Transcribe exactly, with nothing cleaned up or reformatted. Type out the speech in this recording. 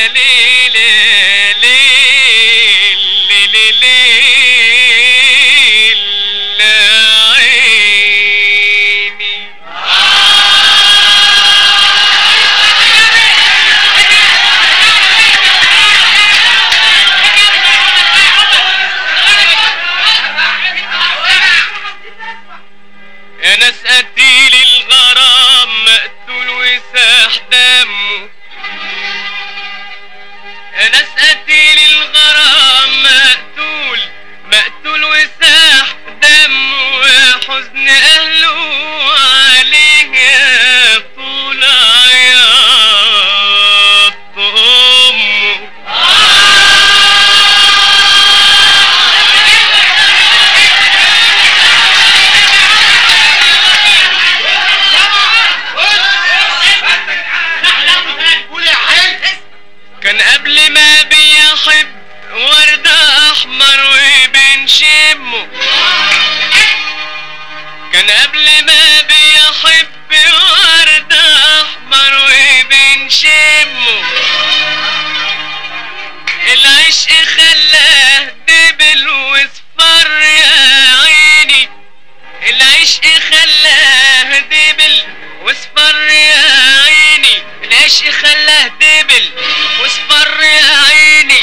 كان قبل ما بيحب ورد احمر وبنشمه، العشق خلاه دبل واصفر يا عيني، العشق خلاه دبل واصفر يا عيني، العشق خلاه دبل واصفر يا عيني.